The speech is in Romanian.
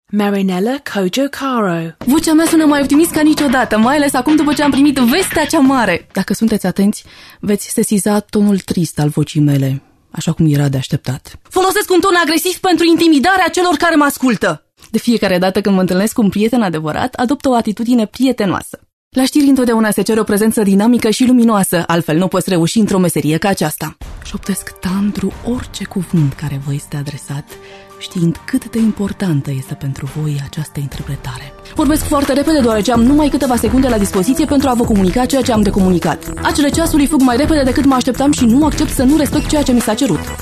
Marinella Kojo Caro. Vocea mea sună mai optimist ca niciodată, mai ales acum după ce am primit vestea cea mare. Dacă sunteți atenți, veți sesiza tonul trist al vocii mele, așa cum era de așteptat. Folosesc un ton agresiv pentru intimidarea celor care mă ascultă. De fiecare dată când mă întâlnesc cu un prieten adevărat, adopt o atitudine prietenoasă. La știri întotdeauna se cere o prezență dinamică și luminoasă, altfel nu poți reuși într-o meserie ca aceasta. Șoptesc tandru orice cuvânt care vă este adresat, știind cât de importantă este pentru voi această interpretare. Vorbesc foarte repede deoarece am numai câteva secunde la dispoziție pentru a vă comunica ceea ce am de comunicat. Acele ceasuri fug mai repede decât mă așteptam și nu accept să nu respect ceea ce mi s-a cerut.